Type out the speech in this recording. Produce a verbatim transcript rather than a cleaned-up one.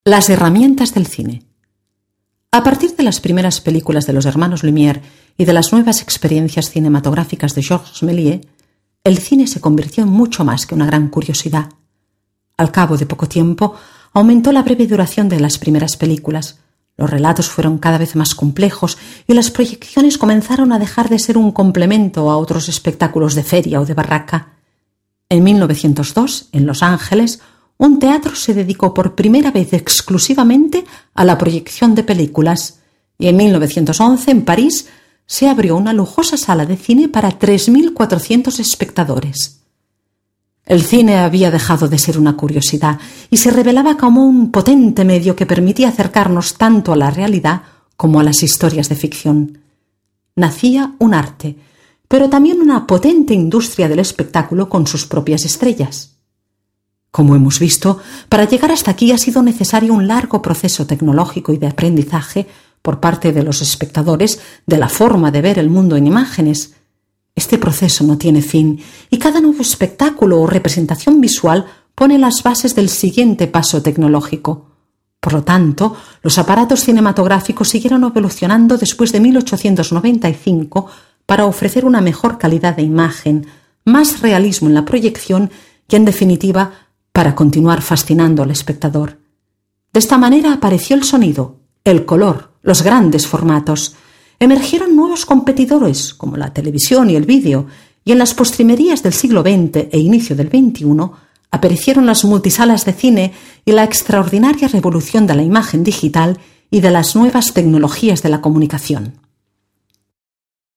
Las herramientas del cine. A partir de las primeras películas de los hermanos Lumière y de las nuevas experiencias cinematográficas de Georges Méliès, el cine se convirtió en mucho más que una gran curiosidad. Al cabo de poco tiempo, aumentó la breve duración de las primeras películas, los relatos fueron cada vez más complejos y las proyecciones comenzaron a dejar de ser un complemento a otros espectáculos de feria o de barraca. En mil novecientos dos, en Los Ángeles, un teatro se dedicó por primera vez exclusivamente a la proyección de películas y en mil novecientos once, en París, se abrió una lujosa sala de cine para tres mil cuatrocientos espectadores. El cine había dejado de ser una curiosidad y se revelaba como un potente medio que permitía acercarnos tanto a la realidad como a las historias de ficción. Nacía un arte, pero también una potente industria del espectáculo con sus propias estrellas. Como hemos visto, para llegar hasta aquí ha sido necesario un largo proceso tecnológico y de aprendizaje por parte de los espectadores de la forma de ver el mundo en imágenes. Este proceso no tiene fin y cada nuevo espectáculo o representación visual pone las bases del siguiente paso tecnológico. Por lo tanto, los aparatos cinematográficos siguieron evolucionando después de mil ochocientos noventa y cinco para ofrecer una mejor calidad de imagen, más realismo en la proyección y, en definitiva, para continuar fascinando al espectador. De esta manera apareció el sonido, el color, los grandes formatos. Emergieron nuevos competidores, como la televisión y el vídeo, y en las postrimerías del siglo veinte e inicio del veintiuno aparecieron las multisalas de cine y la extraordinaria revolución de la imagen digital y de las nuevas tecnologías de la comunicación.